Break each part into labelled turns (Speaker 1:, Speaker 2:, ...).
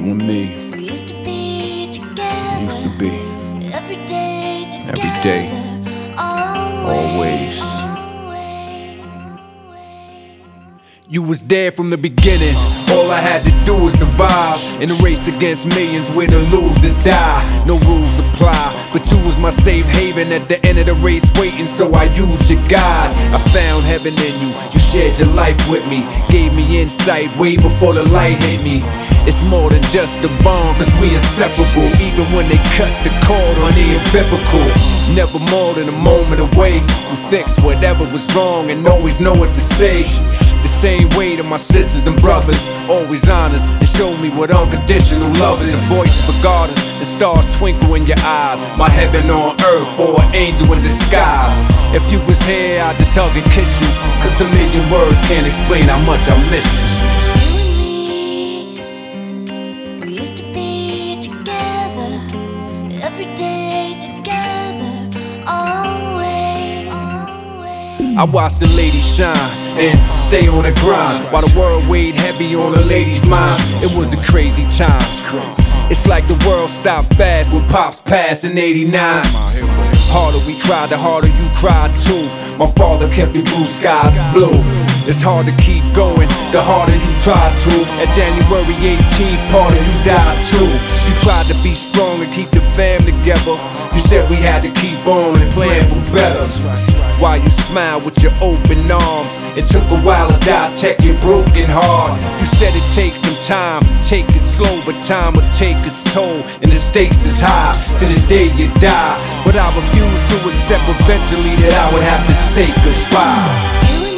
Speaker 1: You and me
Speaker 2: We used to be together.
Speaker 1: used to be
Speaker 2: Every day together.
Speaker 1: every day, always. You was there from the beginning. All I had to do was survive in a race against millions, where to lose and die. No rules apply, but you was my safe haven at the end of the race, waiting, so I used your guide. I found heaven in you. You shared your life with me, gave me insight way before the light hit me. It's more than just a bond, cause we inseparable. Even when they cut the cord on the umbilical, never more than a moment away. We fix whatever was wrong and always know what to say. The same way to my sisters and brothers, always honest, and show me what unconditional love is. The voice of a goddess, the stars twinkle in your eyes. My heaven on earth, or an angel in disguise. If you was here, I'd just hug and kiss you, cause a million words can't explain how much I miss you.
Speaker 2: We used to be together, every day together, always.
Speaker 1: I watched the ladies shine and stay on the grind, while the world weighed heavy on the lady's mind. It was a crazy time. It's like the world stopped fast when Pops passed in '89. Harder we cried, the harder you cried too. My father kept your blue skies blue. It's hard to keep going, the harder you try to. At January 18th, part of you died too. You tried to be strong and keep the fam together. You said we had to keep on and plan for better. While you smile with your open arms, it took a while to dissect your broken heart. You said it takes some time, take it slow, but time will take its toll, and the stakes is high, to the day you die. But I refuse to accept eventually that I would have to say goodbye.
Speaker 2: You and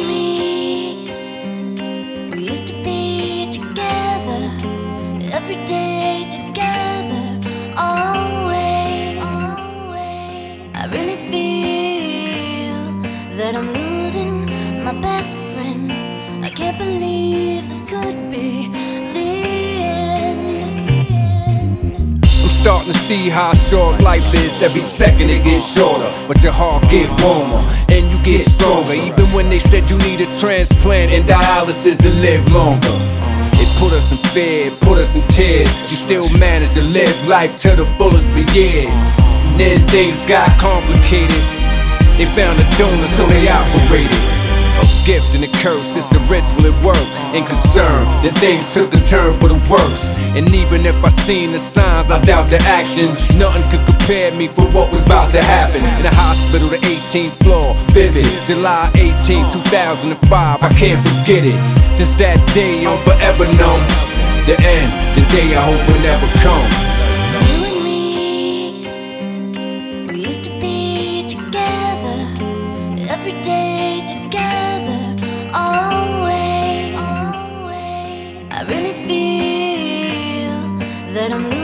Speaker 2: me, we used to be together, every day together, always. I really feel that I'm losing my best friend. I can't believe this could be the end.
Speaker 1: I'm starting to see how short life is. Every second it gets shorter, but your heart gets warmer and you get stronger. Even when they said you need a transplant and dialysis to live longer, it put us in fear, it put us in tears. You still managed to live life to the fullest for years. And then things got complicated. They found a donor, so they operated. A gift and a curse, it's a risk, will it work? And concern, then things took a turn for the worse. And even if I seen the signs, I doubt the actions. Nothing could prepare me for what was about to happen. In the hospital, the 18th floor, vivid, July 18, 2005, I can't forget it. Since that day, I'm forever known. The end, the day I hope will never come.
Speaker 2: You and me, we used to be together, every day together, always. I really feel that I'm